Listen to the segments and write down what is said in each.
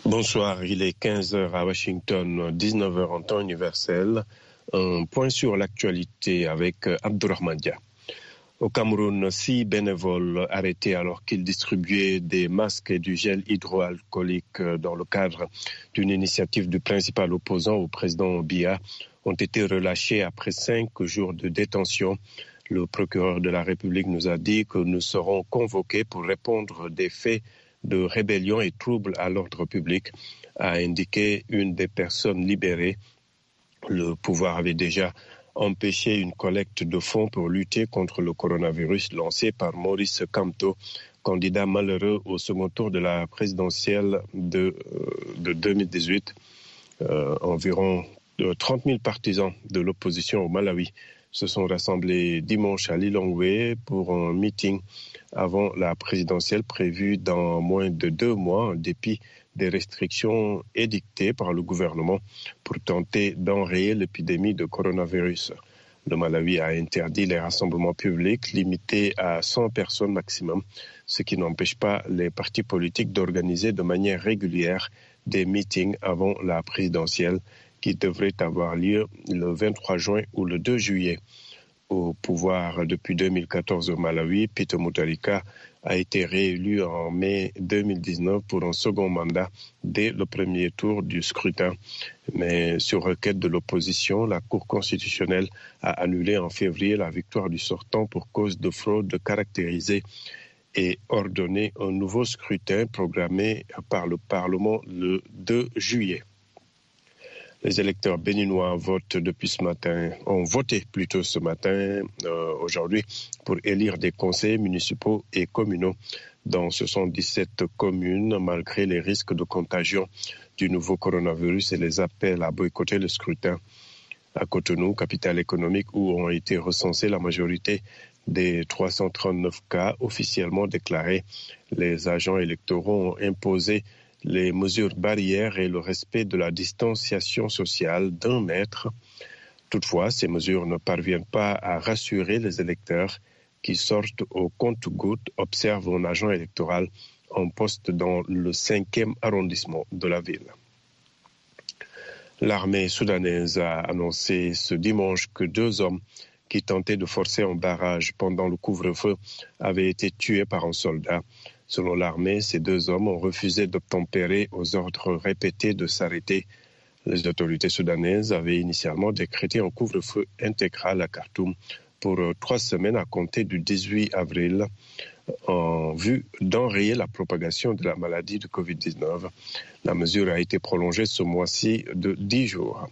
Bonsoir, il est 15h à Washington, 19h en temps universel. Un point sur l'actualité avec Abdourahmane Dia. Au Cameroun, 6 bénévoles arrêtés alors qu'ils distribuaient des masques et du gel hydroalcoolique dans le cadre d'une initiative du principal opposant au président Biya ont été relâchés après 5 jours de détention. Le procureur de la République nous a dit que nous serons convoqués pour répondre des faits de rébellion et troubles à l'ordre public, a indiqué une des personnes libérées. Le pouvoir avait déjà empêché une collecte de fonds pour lutter contre le coronavirus lancée par Maurice Kamto, candidat malheureux au second tour de la présidentielle de 2018. Environ 30 000 partisans de l'opposition au Malawi se sont rassemblés dimanche à Lilongwe pour un meeting avant la présidentielle prévue dans moins de 2 mois, en dépit des restrictions édictées par le gouvernement pour tenter d'enrayer l'épidémie de coronavirus. Le Malawi a interdit les rassemblements publics limités à 100 personnes maximum, ce qui n'empêche pas les partis politiques d'organiser de manière régulière des meetings avant la présidentielle qui devrait avoir lieu le 23 juin ou le 2 juillet. Au pouvoir depuis 2014 au Malawi, Peter Mutharika a été réélu en mai 2019 pour un second mandat dès le premier tour du scrutin. Mais sur requête de l'opposition, la Cour constitutionnelle a annulé en février la victoire du sortant pour cause de fraude caractérisée et ordonné un nouveau scrutin programmé par le Parlement le 2 juillet. Les électeurs béninois ont voté ce matin, aujourd'hui, pour élire des conseillers municipaux et communaux dans 77 communes, malgré les risques de contagion du nouveau coronavirus et les appels à boycotter le scrutin. À Cotonou, capitale économique où ont été recensés la majorité des 339 cas officiellement déclarés, les agents électoraux ont imposé les mesures barrières et le respect de la distanciation sociale d'1 mètre. Toutefois, ces mesures ne parviennent pas à rassurer les électeurs qui sortent au compte-gouttes, observe un agent électoral en poste dans le 5e arrondissement de la ville. L'armée soudanaise a annoncé ce dimanche que 2 hommes qui tentaient de forcer un barrage pendant le couvre-feu avaient été tués par un soldat. Selon l'armée, ces 2 hommes ont refusé d'obtempérer aux ordres répétés de s'arrêter. Les autorités soudanaises avaient initialement décrété un couvre-feu intégral à Khartoum pour 3 semaines à compter du 18 avril en vue d'enrayer la propagation de la maladie de Covid-19. La mesure a été prolongée ce mois-ci de 10 jours.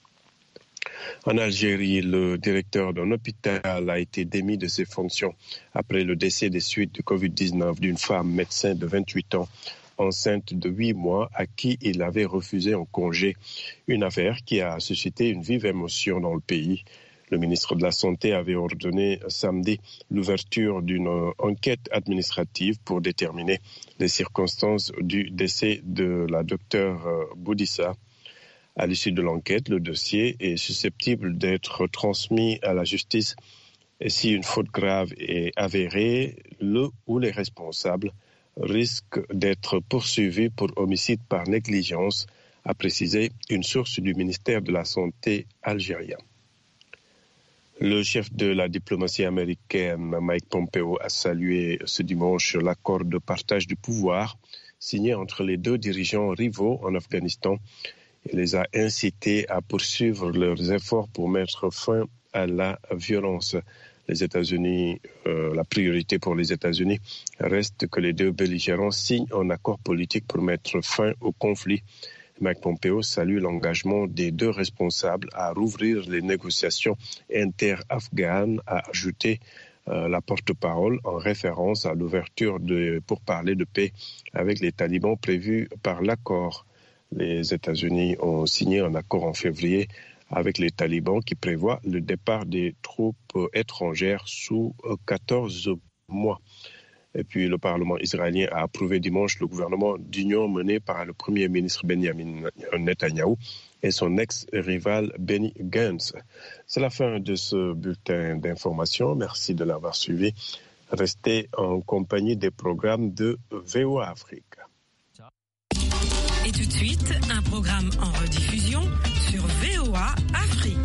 En Algérie, le directeur d'un hôpital a été démis de ses fonctions après le décès des suites du Covid-19 d'une femme médecin de 28 ans, enceinte de 8 mois, à qui il avait refusé un congé. Une affaire qui a suscité une vive émotion dans le pays. Le ministre de la Santé avait ordonné samedi l'ouverture d'une enquête administrative pour déterminer les circonstances du décès de la docteure Boudissa. À l'issue de l'enquête, le dossier est susceptible d'être transmis à la justice et si une faute grave est avérée, le ou les responsables risquent d'être poursuivis pour homicide par négligence, a précisé une source du ministère de la Santé algérien. Le chef de la diplomatie américaine, Mike Pompeo, a salué ce dimanche l'accord de partage du pouvoir signé entre les 2 dirigeants rivaux en Afghanistan. Il les a incités à poursuivre leurs efforts pour mettre fin à la violence. Les États-Unis, la priorité pour les États-Unis reste que les 2 belligérants signent un accord politique pour mettre fin au conflit. Mike Pompeo salue l'engagement des 2 responsables à rouvrir les négociations inter-afghanes, a ajouté la porte-parole en référence à l'ouverture de pourparlers de paix avec les talibans prévus par l'accord. Les États-Unis ont signé un accord en février avec les talibans qui prévoit le départ des troupes étrangères sous 14 mois. Et puis le Parlement israélien a approuvé dimanche le gouvernement d'union mené par le Premier ministre Benjamin Netanyahou et son ex-rival Benny Gantz. C'est la fin de ce bulletin d'information. Merci de l'avoir suivi. Restez en compagnie des programmes de VOA Afrique. tout de suite un programme en rediffusion sur VOA Afrique.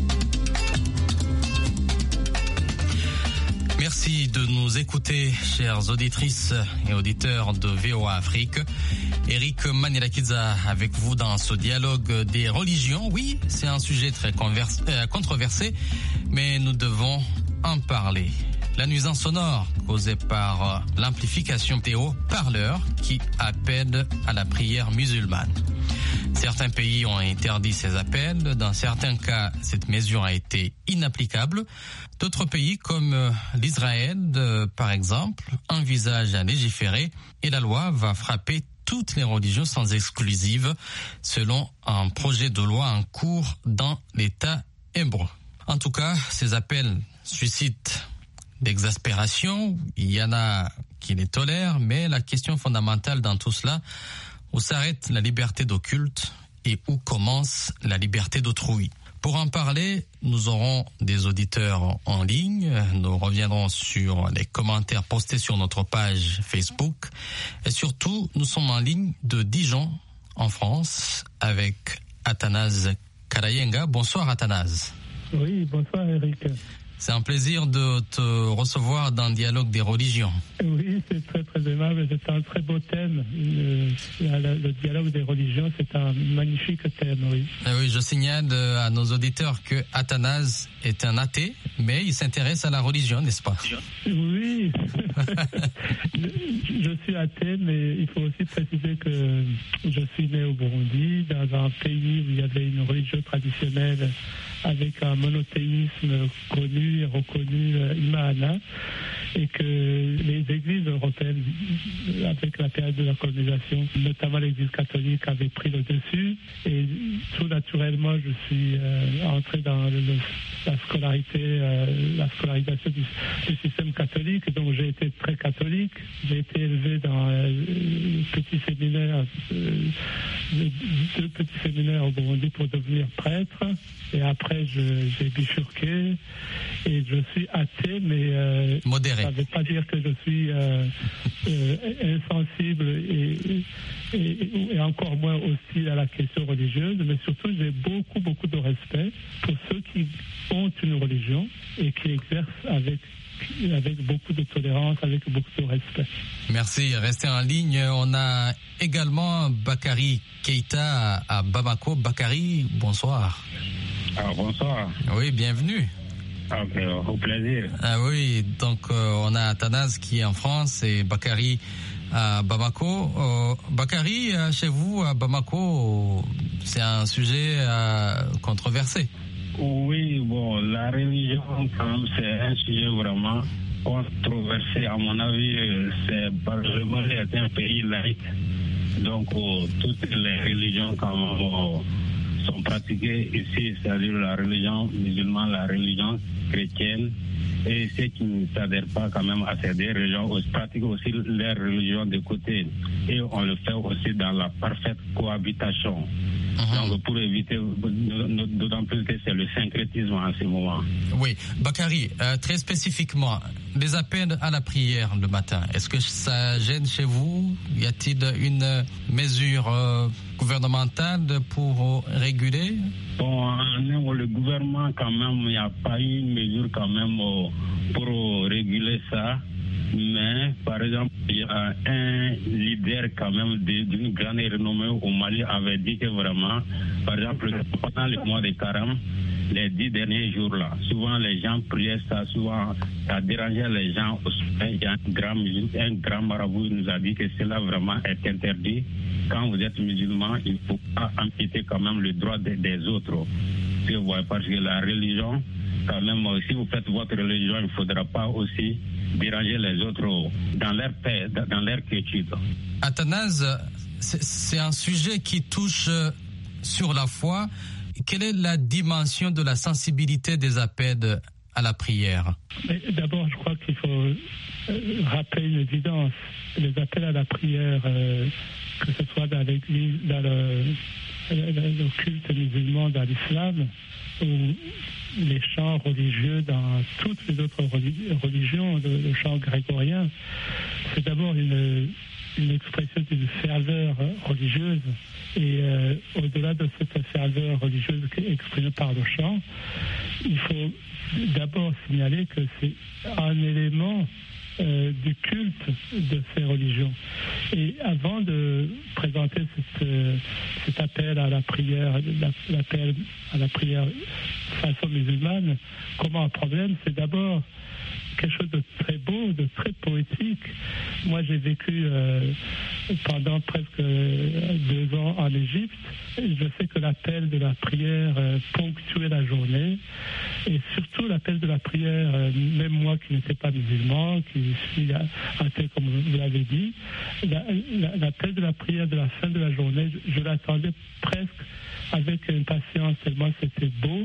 Merci de nous écouter, chères auditrices et auditeurs de VOA Afrique. Eric Manirakiza avec vous dans ce dialogue des religions. Oui, c'est un sujet très controversé, mais nous devons en parler. La nuisance sonore causée par l'amplification des haut-parleurs qui appellent à la prière musulmane. Certains pays ont interdit ces appels. Dans certains cas, cette mesure a été inapplicable. D'autres pays, comme l'Israël, par exemple, envisagent à légiférer et la loi va frapper toutes les religions sans exclusive, selon un projet de loi en cours dans l'État hébreu. En tout cas, ces appels suscitent d'exaspération. Il y en a qui les tolèrent, mais la question fondamentale dans tout cela, où s'arrête la liberté de culte et où commence la liberté d'autrui? Pour en parler, nous aurons des auditeurs en ligne. Nous reviendrons sur les commentaires postés sur notre page Facebook. Et surtout, nous sommes en ligne de Dijon, en France, avec Athanase Karayenga. Bonsoir Athanase. Oui, bonsoir Eric. C'est un plaisir de te recevoir dans Dialogue des religions. Oui, c'est très très aimable. C'est un très beau thème. Le dialogue des religions, c'est un magnifique thème, oui. Oui, je signale à nos auditeurs que Athanase est un athée, mais il s'intéresse à la religion, n'est-ce pas? Oui, je suis athée, mais il faut aussi préciser que je suis né au Burundi, dans un pays où il y avait une religion traditionnelle avec un monothéisme connu et reconnu, Imahana, et que les églises européennes, avec la période de la colonisation, notamment l'église catholique, avaient pris le dessus, et tout naturellement, je suis entré dans la scolarisation du système catholique, donc j'ai été très catholique, j'ai été élevé dans deux petits séminaires au Burundi pour devenir prêtre, et après j'ai bifurqué, et je suis athée, mais modéré. Ça ne veut pas dire que je suis insensible et encore moins hostile à la question religieuse, mais surtout j'ai beaucoup de respect pour ceux qui ont une religion et qui exercent avec beaucoup de tolérance, avec beaucoup de respect. Merci. Restez en ligne. On a également Bakary Keïta à Bamako. Bakary, bonsoir. Bonsoir. Oui, bienvenue. Au plaisir. Oui, donc on a Athanase qui est en France et Bakary à Bamako. Bakary, chez vous à Bamako, c'est un sujet controversé. Oui, bon, la religion, quand même, c'est un sujet vraiment controversé. À mon avis, c'est parce que le Mali est un pays laïque. Donc, toutes les religions, quand même, sont pratiquées ici, c'est-à-dire la religion musulmane, la religion chrétienne, et ceux qui ne s'adhèrent pas quand même à ces deux religions pratiquent aussi leur religion de côté, et on le fait aussi dans la parfaite cohabitation. Donc pour éviter, d'autant plus que c'est le syncrétisme en ce moment. Oui, Bakary, très spécifiquement, les appels à la prière le matin, est-ce que ça gêne chez vous? Y a-t-il une mesure gouvernementale pour réguler? Bon, non, le gouvernement quand même, il n'y a pas eu une mesure quand même pour réguler ça. Mais, par exemple, il y a un leader quand même d'une grande renommée au Mali avait dit que vraiment, par exemple, pendant le mois de Carême, les 10 derniers jours là, souvent les gens priaient ça, souvent ça dérangeait les gens au sommet. Il y a un grand marabout qui nous a dit que cela vraiment est interdit. Quand vous êtes musulman, il ne faut pas empiéter quand même le droit des autres. Parce que la religion, quand même, si vous faites votre religion, il ne faudra pas aussi déranger les autres dans leur paix, dans leur quiétude. Athanase, c'est un sujet qui touche sur la foi. Quelle est la dimension de la sensibilité des appels à la prière? D'abord, je crois qu'il faut rappeler une évidence. Les appels à la prière, que ce soit dans l'église, dans le culte musulman, dans l'islam, ou les chants religieux dans toutes les autres religions, le chant grégorien, c'est d'abord une une expression d'une ferveur religieuse. Et au-delà de cette ferveur religieuse exprimée par le chant, il faut d'abord signaler que c'est un élément du culte de ces religions. Et avant de présenter cet appel à la prière, l'appel à la prière façon musulmane, comme un problème, c'est d'abord quelque chose de très beau, de très poétique. Moi, j'ai vécu pendant presque 2 ans en Égypte. Je sais que l'appel de la prière ponctuait la journée. Et surtout l'appel de la prière, même moi qui n'étais pas musulman, qui suis athée comme vous l'avez dit, l'appel de la prière de la fin de la journée, je l'attendais presque avec impatience, tellement c'était beau.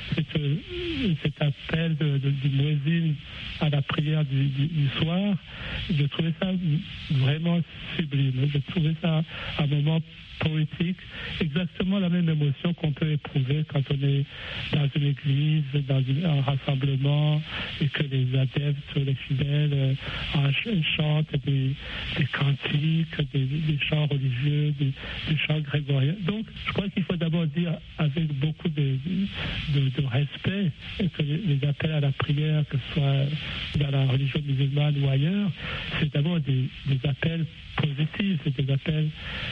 Cet appel du muezzin à la prière du soir, je trouvais ça vraiment sublime. Je trouvais ça un moment poétique, exactement la même émotion qu'on peut éprouver quand on est dans une église, dans un rassemblement, et que les adeptes, les fidèles chantent des cantiques, des chants religieux, des chants grégoriens. Donc, je crois qu'il faut d'abord dire avec beaucoup de respect que les appels à la prière, que ce soit dans la religion musulmane ou ailleurs, c'est d'abord des appels positifs, c'est des appels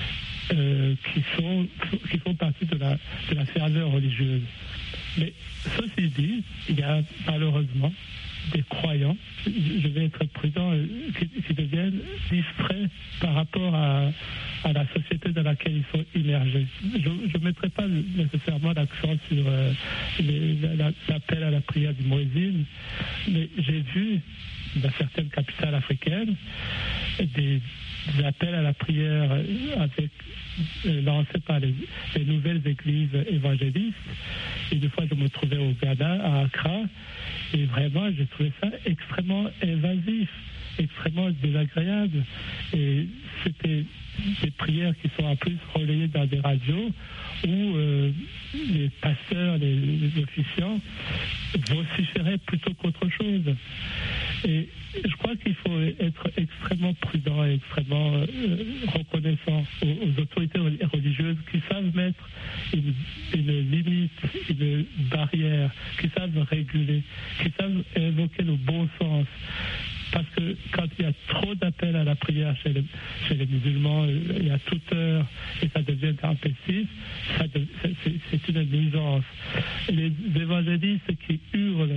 qui font partie de la ferveur religieuse. Mais ceci dit, il y a malheureusement des croyants, je vais être prudent, qui deviennent distraits par rapport à la société dans laquelle ils sont immergés. Je ne mettrai pas nécessairement l'accent sur l'appel à la prière du muezzin, mais j'ai vu dans certaines capitales africaines des appels à la prière lancés par les nouvelles églises évangélistes. Et une fois, je me trouvais au Ghana, à Accra, et vraiment, j'ai trouvé ça extrêmement invasif, extrêmement désagréable. Et c'était des prières qui sont en plus relayées dans des radios où les pasteurs, les officiants vociféraient plutôt qu'autre chose. Et je crois qu'il faut être extrêmement prudent et extrêmement reconnaissant aux autorités religieuses qui savent mettre une limite, une barrière, qui savent réguler, qui savent évoquer le bon sens. Parce que quand il y a trop d'appels à la prière chez les musulmans, il y a toute heure et ça devient intempestif, c'est une nuisance. Les évangélistes qui hurlent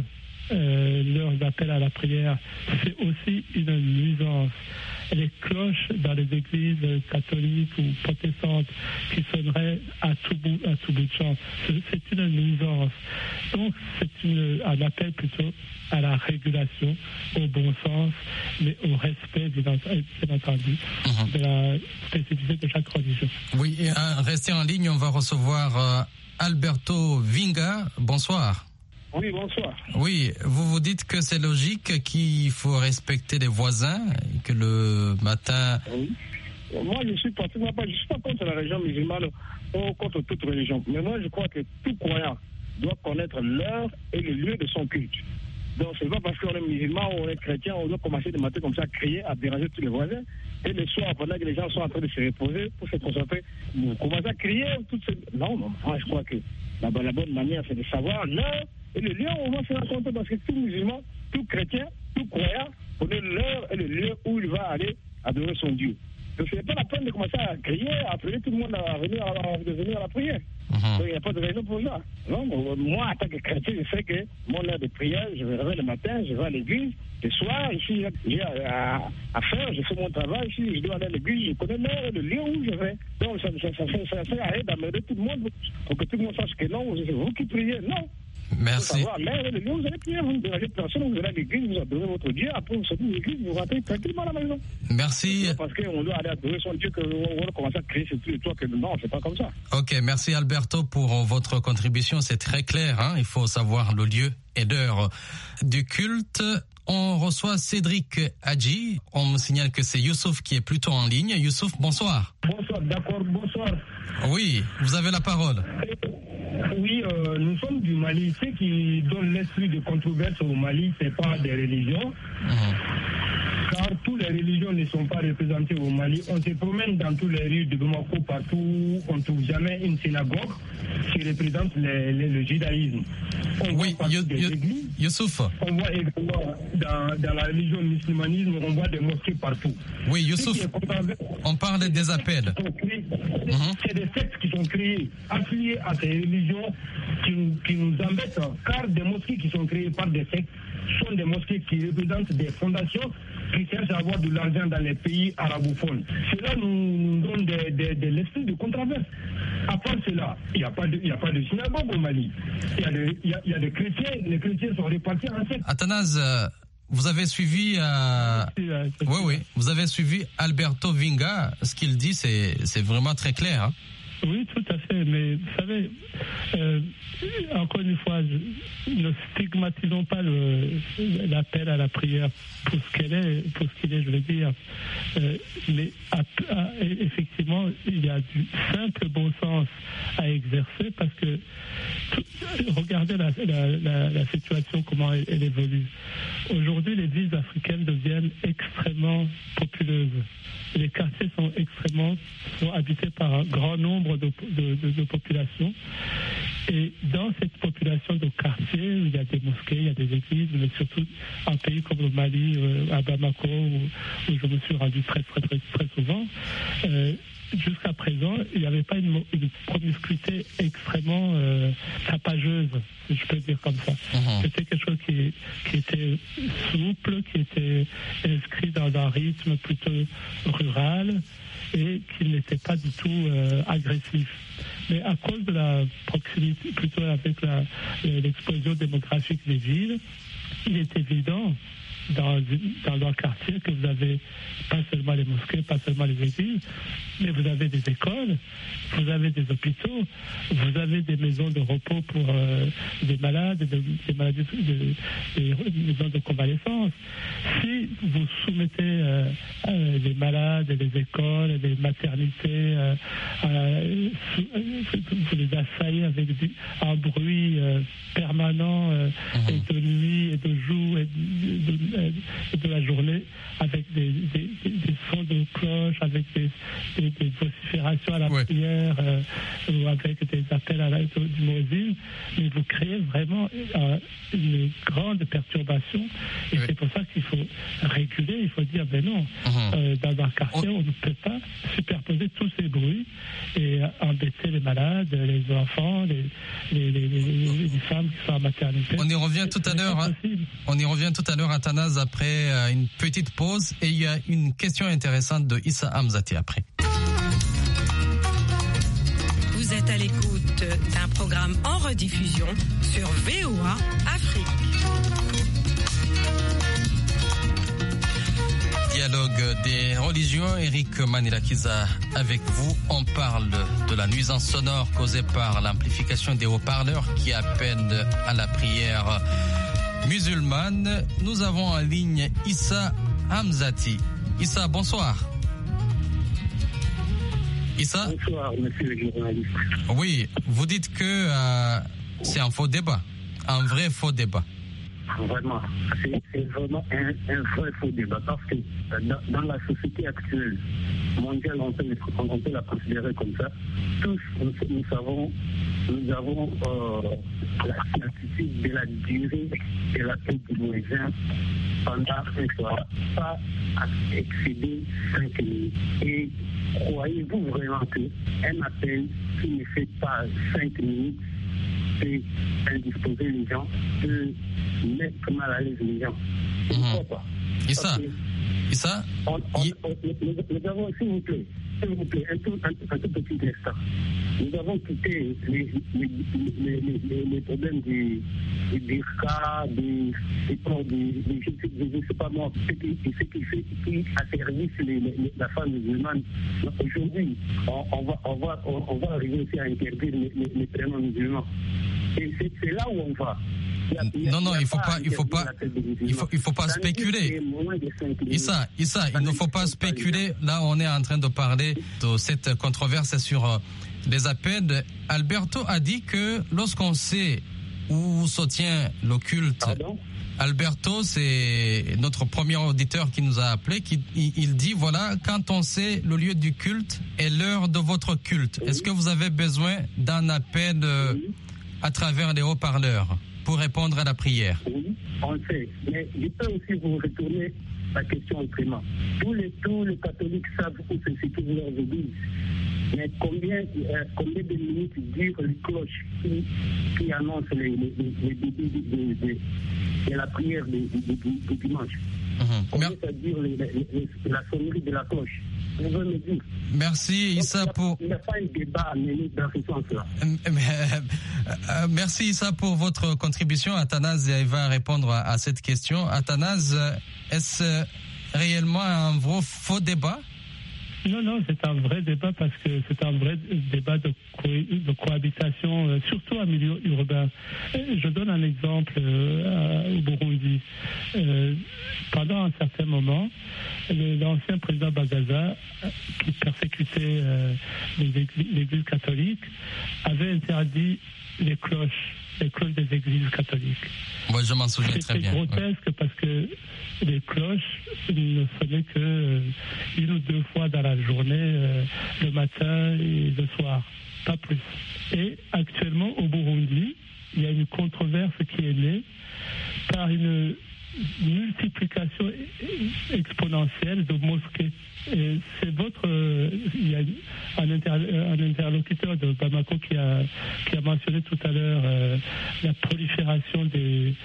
leurs appels à la prière, c'est aussi une nuisance. Les cloches dans les églises catholiques ou protestantes qui sonneraient à tout bout de champ, c'est une nuisance. Donc c'est un appel plutôt à la régulation, au bon sens, mais au respect, bien entendu, de la spécificité de chaque religion. Oui, et restez en ligne, on va recevoir Alberto Vinga. Bonsoir. Oui, bonsoir. Oui, vous dites que c'est logique qu'il faut respecter les voisins, que le matin... Oui. Moi, je suis pas contre la religion musulmane ou contre toute religion. Mais moi, je crois que tout croyant doit connaître l'heure et le lieu de son culte. Donc, c'est pas parce qu'on est musulman ou on est chrétien, on doit commencer de matin comme ça à crier, à déranger tous les voisins. Et le soir, pendant que les gens sont en train de se reposer, pour se concentrer, vous commencez à crier. Non, moi, je crois que la bonne manière, c'est de savoir l'heure et le lieu où on va se rencontrer, parce que tout musulman, tout chrétien, tout croyant connaît l'heure et le lieu où il va aller adorer son Dieu. Donc ce n'est pas la peine de commencer à crier, à appeler tout le monde à venir à la prière. Donc il n'y a pas de raison pour ça. Non, moi, en tant que chrétien, je sais que mon heure de prière, je me réveille le matin, je vais à l'église. Le soir, ici, j'ai à faire, je fais mon travail, ici, je dois aller à l'église, je connais l'heure et le lieu où je vais. Donc ça sert à rien d'amener tout le monde pour que tout le monde sache que non, c'est vous qui priez. Non. Merci. Vous allez prier, vous ne dérangez personne, vous allez à l'église, vous adorez votre Dieu, après vous sortez de l'église, vous rentrez tranquillement à la maison. Merci. Parce qu'on doit aller adorer son Dieu, qu'on va commencer à crier sur tous les toits, que non, c'est pas comme ça. Ok, merci Alberto pour votre contribution, c'est très clair, hein, il faut savoir le lieu et l'heure du culte. On reçoit Cédric Hadji, on me signale que c'est Youssouf qui est plutôt en ligne. Youssouf, bonsoir. Bonsoir, d'accord, bonsoir. Oui, vous avez la parole. Oui, nous sommes du Mali. Ce qui donne l'esprit de controverse au Mali, c'est pas des religions. car toutes les religions ne sont pas représentées au Mali. On se promène dans toutes les rues de Bamako, partout, on ne trouve jamais une synagogue qui représente le judaïsme. Oui, Youssouf. On voit également dans la religion musulmanisme, on voit des mosquées partout. Oui, Youssouf, on parle des appels. C'est des sectes qui sont créés, affiliés à ces religions qui nous embêtent, car des mosquées qui sont créées par des sectes sont des mosquées qui représentent des fondations qui cherchent à avoir de l'argent dans les pays arabophones. Cela nous donne de l'esprit de controverse. À part cela, il n'y a pas de synagogue au Mali. Il y a des chrétiens, les chrétiens sont répartis en sectes. Athanase, vous avez suivi oui, vous avez suivi Alberto Vinga. Ce qu'il dit, c'est vraiment très clair. Hein? Oui, tout à fait. Mais vous savez, encore une fois, ne stigmatisons pas l'appel à la prière pour ce qu'il est, je veux dire. Mais effectivement, il y a du simple bon sens à exercer parce que regardez la situation, comment elle évolue. Aujourd'hui, les villes africaines deviennent extrêmement populeuses. Les quartiers sont habités par un grand nombre de populations. Et dans cette population de quartiers, il y a des mosquées, il y a des églises, mais surtout un pays comme le Mali, à Bamako, où je me suis rendu très souvent, jusqu'à présent, il n'y avait pas une promiscuité extrêmement tapageuse, si je peux dire comme ça. C'était quelque chose qui était souple, qui était inscrit dans un rythme plutôt rural et qui n'était pas du tout agressif. Mais à cause de la proximité, plutôt avec l'explosion démographique des villes, il est évident dans leur quartier que vous avez pas seulement les mosquées, pas seulement les églises, mais vous avez des écoles, vous avez des hôpitaux, vous avez des maisons de repos pour des malades, des maisons de convalescence. Si vous soumettez les malades, les écoles, les maternités, vous les assaillez avec un bruit permanent et de nuit et de jour et de la journée, avec des sons de cloche, avec des vociférations à la prière, ou avec des appels à l'aide du muezzin, mais vous créez vraiment une grande perturbation, et c'est pour ça qu'il faut réguler, il faut dire, ben non, dans un quartier, on ne peut pas superposer tous ces bruits et embêter les malades, les enfants, les femmes qui sont en maternité. On y revient tout à l'heure, Athanase, après une petite pause, et il y a une question intéressante de Issa Hamzati après. Vous êtes à l'écoute d'un programme en rediffusion sur VOA Afrique. Dialogue des religions, Eric Manilakiza avec vous. On parle de la nuisance sonore causée par l'amplification des haut-parleurs qui appellent à la prière musulmane. Nous avons en ligne Issa Hamzati. Issa, bonsoir. Issa? Bonsoir, monsieur le journaliste. Oui, vous dites que c'est un faux débat, un vrai faux débat. Vraiment, c'est vraiment un vrai faux débat parce que dans la société actuelle mondiale, on peut la considérer comme ça. Tous, nous avons la certitude de la durée de la paix du muezzin pendant une soirée, pas excéder 5 minutes. Et croyez-vous vraiment qu'un appel qui ne fait pas 5 minutes peut indisposer les gens, peut mettre mal à l'aise les gens? Je ne crois pas. Issa, nous avons, s'il vous plaît, un tout petit instant. Nous avons quitté les problèmes du DIRCA, je ne sais pas moi, ce qui asservisse la femme musulmane. Aujourd'hui, on va arriver aussi à interdire les prénoms musulmans. Et c'est là où on va. Non, il faut pas spéculer. Issa, il ne faut pas spéculer. Là, on est en train de parler de cette controverse sur les appels. Alberto a dit que lorsqu'on sait où se tient le culte, Alberto, c'est notre premier auditeur qui nous a appelé. Il dit, voilà, quand on sait le lieu du culte et l'heure de votre culte, est-ce que vous avez besoin d'un appel à travers les haut-parleurs pour répondre à la prière? Oui, on sait. Mais je peux aussi vous retourner la question autrement. Tous les catholiques savent où se situent leurs églises. Mais combien de minutes durent les cloches qui annoncent les débuts de la prière du dimanche? Combien ça dure la sonnerie de la cloche? Vous pouvez me dire? Merci Issa pour... Il n'y a pas un débat à mener dans ce sens-là. Merci Issa pour votre contribution. Athanase va répondre à cette question. Athanase, est-ce réellement un faux débat? Non, c'est un vrai débat parce que c'est un vrai débat de cohabitation, surtout en milieu urbain. Je donne un exemple au Burundi. Pendant un certain moment, l'ancien président Bagaza, qui persécutait l'Église catholique, avait interdit les cloches des églises catholiques. Moi, je m'en souviens très bien. C'était grotesque parce que les cloches ne sonnaient que une ou deux fois dans la journée, le matin et le soir, pas plus. Et actuellement, au Burundi, il y a une controverse qui est née par une multiplication exponentielle de mosquées. Et c'est il y a un interlocuteur de Bamako qui a mentionné tout à l'heure la prolifération des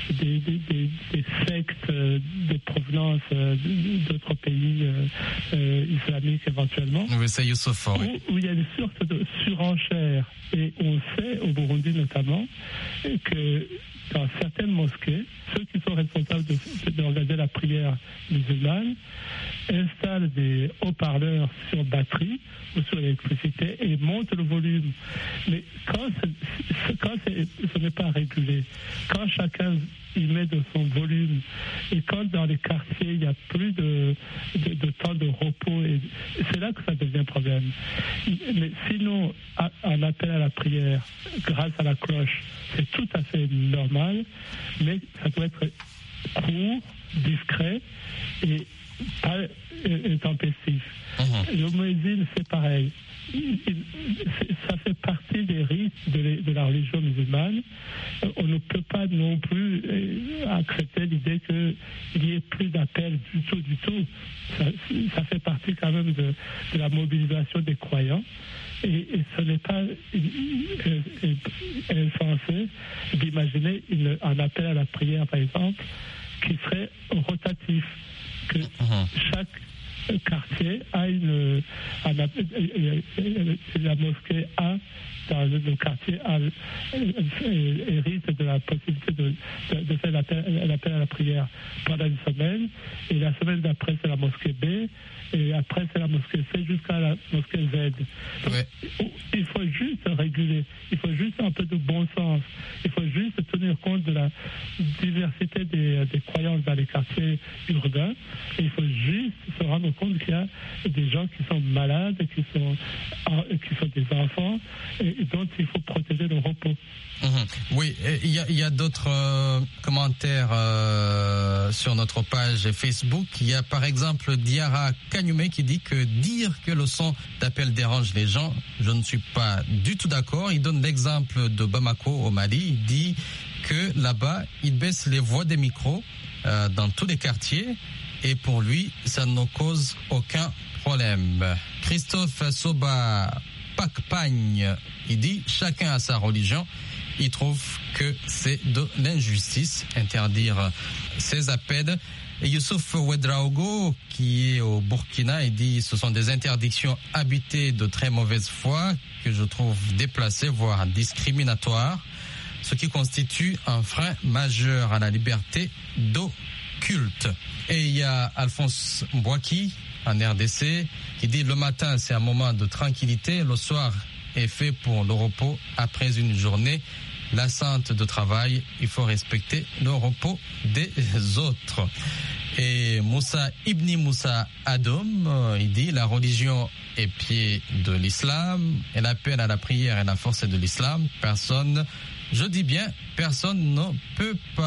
sectes de provenance d'autres pays islamiques éventuellement. Oui, c'est Youssouf. Oui. Où il y a une sorte de surenchère. Et on sait, au Burundi notamment, que dans certaines mosquées, ceux qui sont responsables d'organiser la prière musulmane installent des haut-parleurs sur batterie ou sur l'électricité et montent le volume. Mais quand ce n'est pas régulé, quand chacun y met de son volume et quand dans les quartiers il n'y a plus de temps de repos, et c'est là que ça devient problème. Mais sinon, un appel à la prière grâce à la cloche, c'est tout à fait normal, mais ça doit être court, discret et pas intempestif. Le muezzin, c'est pareil. Ça fait partie des rites de la religion musulmane. On ne peut pas non plus accepter l'idée qu'il n'y ait plus d'appel du tout. Ça fait partie quand même de la mobilisation des croyants. Et ce n'est pas insensé d'imaginer un appel à la prière, par exemple, qui serait rotatif, que chaque quartier a la mosquée A dans le quartier hérite de la possibilité de faire l'appel à la prière pendant une semaine, et la semaine d'après c'est la mosquée B, et après c'est la mosquée C jusqu'à la mosquée Z. Donc, il faut juste réguler, il faut juste un peu de bon sens, il faut juste tenir compte de la diversité des croyances dans les quartiers urbains, et il faut juste se rendre compte qu'il y a des gens qui sont malades, qui sont des enfants, et dont il faut protéger le repos. Oui, il y a d'autres commentaires sur notre page Facebook. Il y a par exemple Diara Kanyume qui dit que dire que le son d'appel dérange les gens, je ne suis pas du tout d'accord. Il donne l'exemple de Bamako au Mali. Il dit que là-bas, il baisse les voix des micros dans tous les quartiers et pour lui, ça ne cause aucun problème. Christophe Soba Pakpagne, il dit chacun a sa religion. Il trouve que c'est de l'injustice interdire ces appels. Et Youssouf Ouedraogo, qui est au Burkina, il dit ce sont des interdictions habitées de très mauvaise foi que je trouve déplacées, voire discriminatoires, ce qui constitue un frein majeur à la liberté d'occulte. Et il y a Alphonse Mbouaki en RDC qui dit le matin c'est un moment de tranquillité, le soir est fait pour le repos après une journée lassante de travail. Il faut respecter le repos des autres. Et Moussa Ibni Moussa Adom, il dit la religion est pied de l'islam et l'appel à la prière est la force de l'islam. Personne, je dis bien, personne ne peut pas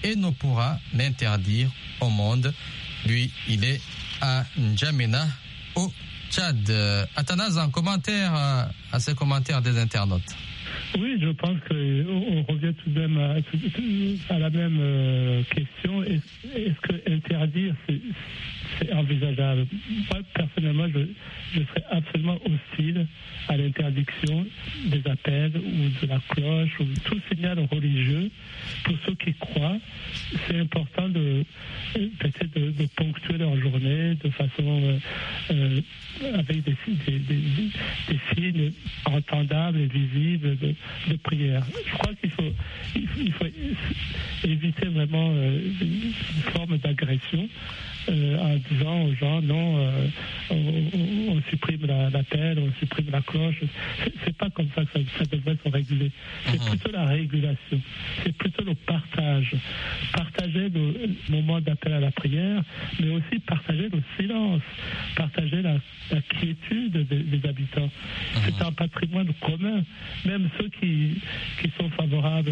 et ne pourra l'interdire au monde. Lui, il est à N'Djamena, au Tchad. Athanase, un commentaire à ces commentaires des internautes. Oui, je pense qu'on revient tout de même à la même question. Est-ce que interdire, c'est envisageable? Moi, personnellement, je serais absolument hostile à l'interdiction des appels ou de la cloche ou tout signal religieux. Pour ceux qui croient, c'est important peut-être de ponctuer leur journée de façon avec des signes entendables et visibles de prière. Je crois qu'il faut éviter vraiment une forme d'agression en disant aux gens non, on supprime l'appel, on supprime la cloche. C'est pas comme ça que ça devrait se réguler. C'est plutôt la régulation. C'est plutôt le partage. Partager le moment d'appel à la prière, mais aussi partager le silence, partager la quiétude des habitants. C'est un patrimoine commun. Même ceux qui sont favorables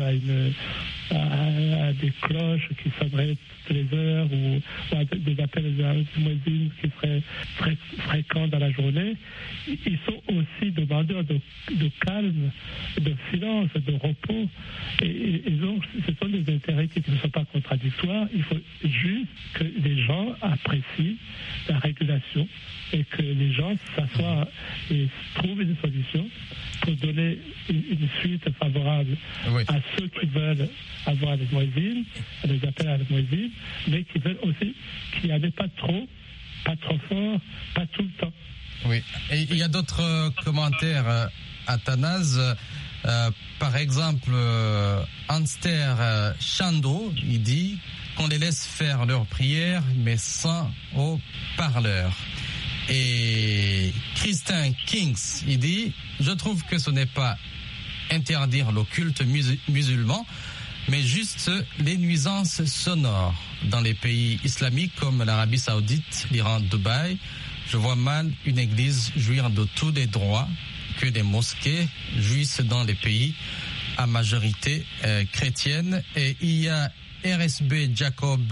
à des cloches qui sonneraient toutes les heures ou à des appels de muezzin qui seraient très fréquents dans la journée, ils sont aussi demandeurs de calme, de silence, de repos. Et donc, ce sont des intérêts qui ne sont pas contradictoires. Il faut juste que les gens apprécient la régulation et que les gens s'assoient et trouvent une solution pour donner une suite favorable à ceux qui veulent avoir les muezzins, les appels à la muezzin, mais qui veulent aussi qu'il n'y en ait pas trop fort, pas tout le temps. Oui, et il y a d'autres commentaires, Athanase. Par exemple, Anster Chando, il dit qu'on les laisse faire leurs prières, mais sans haut-parleur. Et Christian Kings, il dit, je trouve que ce n'est pas interdire le culte musulman, mais juste les nuisances sonores. Dans les pays islamiques comme l'Arabie Saoudite, l'Iran, Dubaï, je vois mal une église jouir de tous les droits que les mosquées jouissent dans les pays à majorité chrétienne. Et il y a RSB Jacob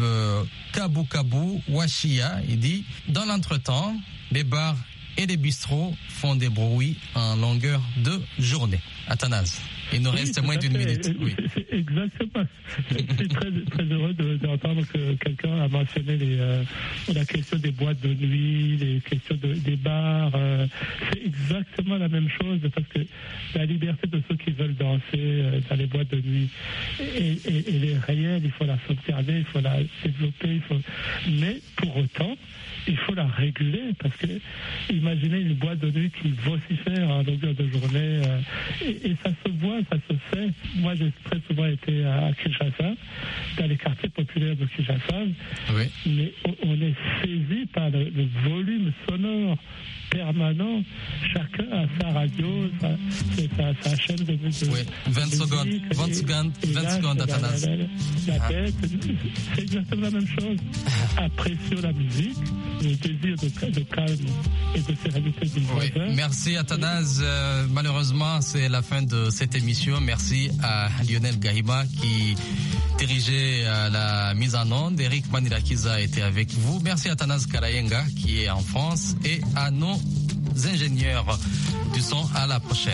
Kabou Wachia, il dit, dans l'entretemps, les bars et les bistrots font des bruits en longueur de journée. Athanase, il nous reste moins d'une minute. Oui. Exactement. Je suis très heureux d'entendre que quelqu'un a mentionné la question des boîtes de nuit, les questions des bars. C'est exactement la même chose parce que la liberté de ceux qui veulent danser dans les boîtes de nuit, elle est réelle, il faut la sauvegarder, il faut la développer, mais pour autant, il faut la réguler parce que imaginez une boîte de nuit qui vocifère en longueur de journée et ça se voit, ça se fait. Moi, j'ai très souvent été à Kinshasa, dans les quartiers populaires de Kinshasa, mais on est saisi par le volume sonore permanent. Chacun a sa radio, sa chaîne de musique. Oui, 20 secondes, Athanase. La tête, c'est exactement la même chose. Apprécions la musique, le désir de calme et de sérénité des voisins. Merci Athanase. Malheureusement, c'est la fin de cette émission. Merci à Lionel Gahima qui dirigeait la mise en onde. Eric Manirakiza était avec vous. Merci à Athanase Karayenga qui est en France et à nos ingénieurs du son. À la prochaine.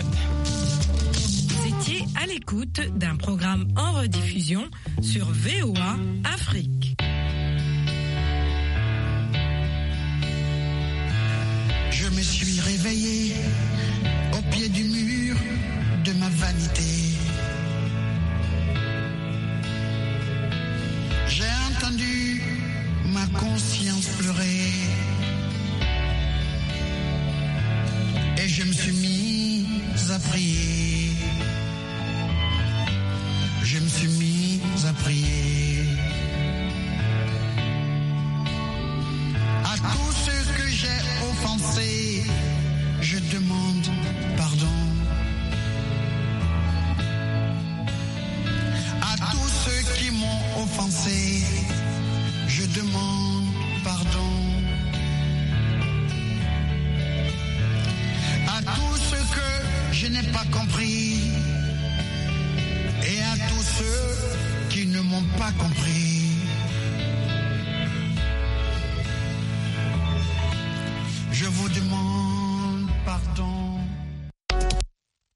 Vous étiez à l'écoute d'un programme en rediffusion sur VOA Afrique. Je me suis réveillé au pied du mur de ma vanité. J'ai entendu ma conscience pleurer et je me suis mis à prier. Je me suis mis à prier. À tous ceux que j'ai offensés, je demande pardon. À tous ceux qui m'ont offensé, je demande pardon. À tous ceux que je n'ai pas compris et à tous ceux qui ne m'ont pas compris.